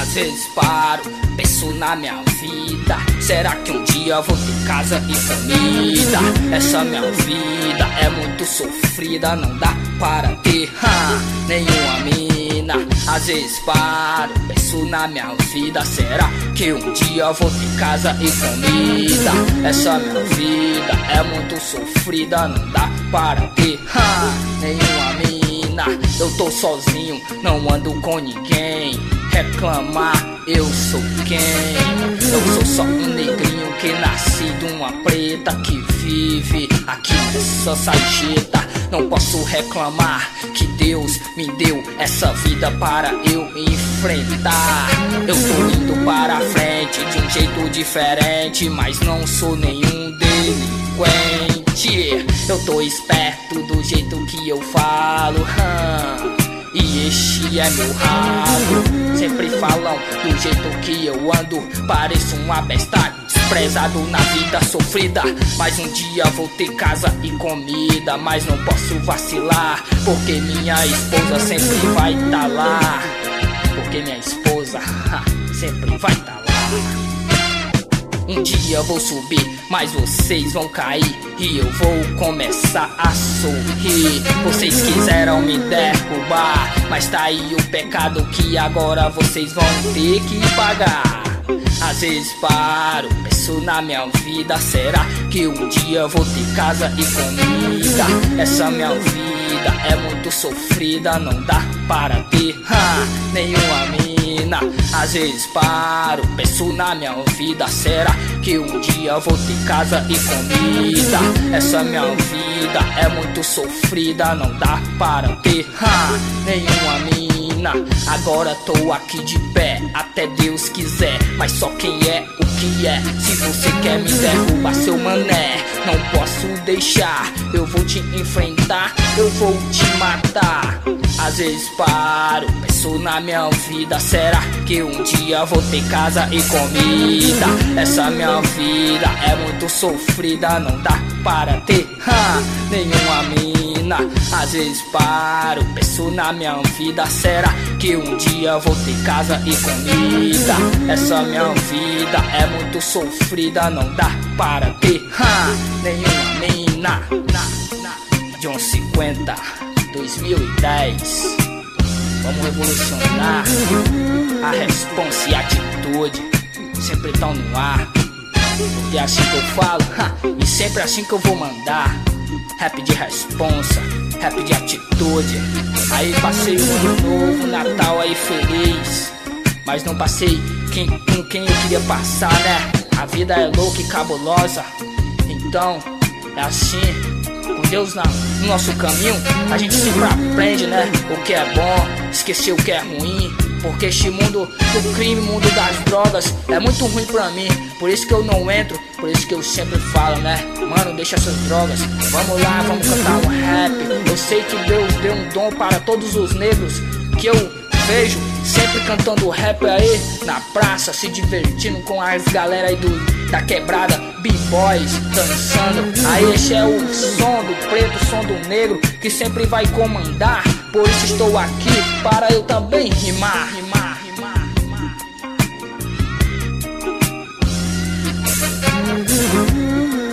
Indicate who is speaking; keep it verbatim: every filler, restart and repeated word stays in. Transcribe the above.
Speaker 1: Às vezes paro, penso na minha vida. Será que um dia vou ter casa e comida? Essa minha vida é muito sofrida, não dá para ter ha, nenhuma mina. Às vezes paro, penso na minha vida. Será que um dia vou ter casa e comida? Essa minha vida é muito sofrida, não dá para ter ha, nenhuma mina. Eu tô sozinho, não ando com ninguém. Reclamar, eu sou quem? Eu sou só um negrinho que nasci de uma preta que vive aqui nessa sarjeta. Não posso reclamar que Deus me deu essa vida para eu enfrentar. Eu tô indo para a frente de um jeito diferente, mas não sou nenhum delinquente. Eu tô esperto do jeito que eu falo, hum, e este é meu rabo. Sempre falam do jeito que eu ando, pareço um abestalho, desprezado na vida sofrida. Mas um dia vou ter casa e comida, mas não posso vacilar, porque minha esposa sempre vai tá lá. Porque minha esposa ha, sempre vai tá lá. Um dia vou subir, mas vocês vão cair, e eu vou começar a sorrir. Vocês quiseram me derrubar, mas tá aí o pecado que agora vocês vão ter que pagar. Às vezes paro, penso na minha vida. Será que um dia vou ter casa e comida? Essa minha vida é muito sofrida, não dá para ter ha, nenhuma mina. Às vezes paro, penso na minha vida. Será que um dia vou ter casa e comida? Essa minha vida é muito sofrida, não dá para ter ha, nenhuma mina. Agora tô aqui de pé, até Deus quiser, mas só quem é o que é. Se você quer me derrubar, seu mané, não posso deixar. Eu vou te enfrentar, eu vou te matar. Às vezes paro, penso na minha vida. Será que um dia vou ter casa e comida? Essa minha vida é muito sofrida, não dá para ter ha, nenhuma mina. Às vezes paro, penso na minha vida. Será que um dia vou ter casa e comida? Essa minha vida é muito sofrida, não dá para ter ha, nenhuma mina. John cinquenta, dois mil e dez. Vamos revolucionar. A responsa e a atitude sempre tão no ar, porque é assim que eu falo ha, e sempre assim que eu vou mandar. Rap de responsa, rap de atitude. Aí passei o ano novo, Natal aí feliz, mas não passei quem, com quem eu queria passar, né? A vida é louca e cabulosa, então é assim. Com Deus na, no nosso caminho, a gente sempre aprende, né? O que é bom, esquecer o que é ruim. Porque este mundo do crime, mundo das drogas, é muito ruim pra mim. Por isso que eu não entro, por isso que eu sempre falo, né? Mano, deixa essas drogas, vamos lá, vamos cantar um rap. Eu sei que Deus deu um dom para todos os negros, que eu vejo sempre cantando rap aí na praça, se divertindo com as galera aí do, da quebrada, b-boys dançando. Aí esse é o som do preto, o som do negro, que sempre vai comandar. Por isso estou aqui, para eu também rimar, rimar, rimar, rimar, rimar.